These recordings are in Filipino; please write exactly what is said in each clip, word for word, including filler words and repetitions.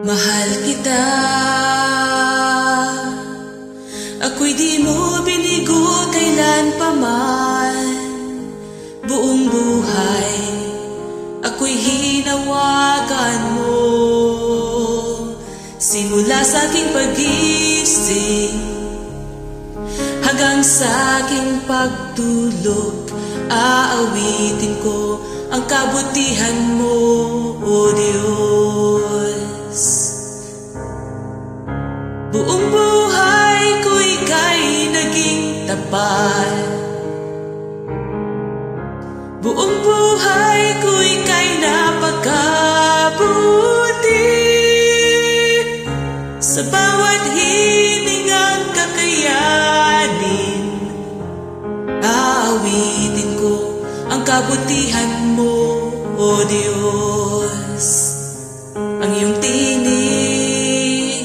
Mahal kita, ako'y di mo binigo kailan pa man. Buong buhay, ako'y hinawakan mo. Simula sa aking pag-ising hanggang sa aking pagtulog, aawitin ko ang kabutihan mo, O Diyos. Buong buhay ko ika'y naging tapat. Buong buhay ko ika'y napakabuti. Sa bawat hiningang kakayanin, aawitin ko ang kabutihan mo, O Diyos. Ang iyong tinig,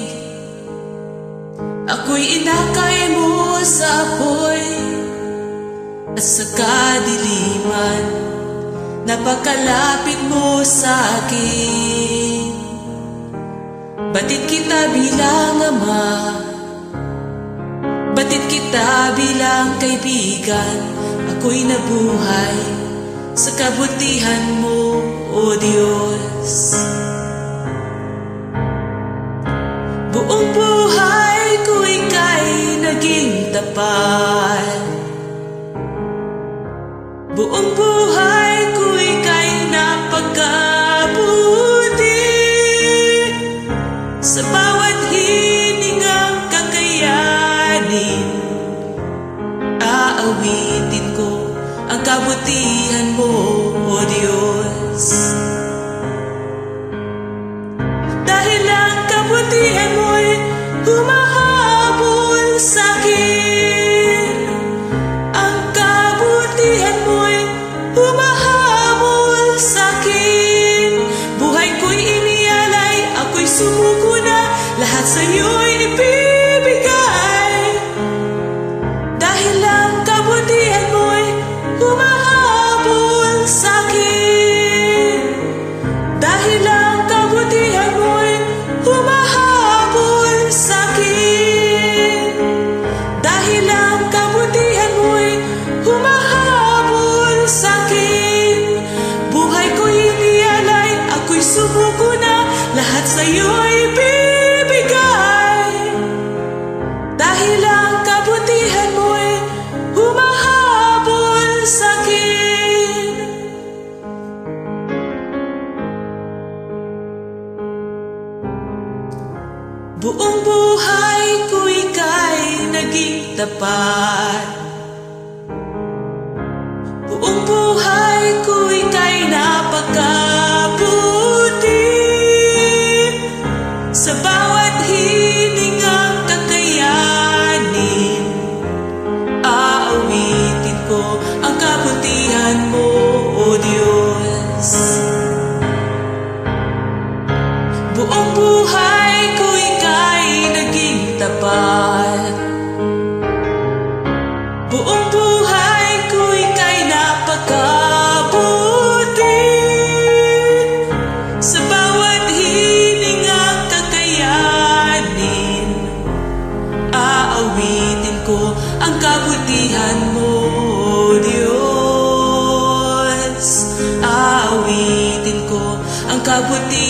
ako'y inakay mo sa apoy at sa kadiliman, napakalapit mo sa akin. Batid kita bilang ama, batid kita bilang kaibigan. Ako'y nabuhay sa kabutihan mo, O Diyos. Buong buhay ko ika'y naging tapat. Buong buhay ko ika'y napakabuti. Sa bawat hiningang kakayanin, aawitin ko ang kabutihan mo, O Diyos. Dahil ang kabutihan mo'y humahabol sa'kin. Ang kabutihan mo'y humahabol sa'kin. Buhay ko'y inialay, ako'y sumuko na, lahat sa'yo'y ibibigay. Dahil ang kabutihan mo'y humahabol sa'kin. Dahil ang kabutihan mo'y humahabol sa'kin. Dahil ang kabutihan mo'y humahabol sa'kin. Buhay ko'y inialay, ako'y sumuko na, lahat sa'yo'y ibibigay. Dahil ang kabutihan mo'y humahabol sa'kin. Buong buhay ko ika'y naging tapat. Buong buhay ko ika'y napakabuti. Sa bawat hiningang kakayanin, aawitin ko ang kabutihan mo, O Diyos. Buong buhay ko ika'y naging tapat. Buong buhay ko ika'y napakabuti. Sa bawat hiningang kakayanin, aawitin ko ang kabutihan mo, O Diyos. Aawitin ko ang kabutihan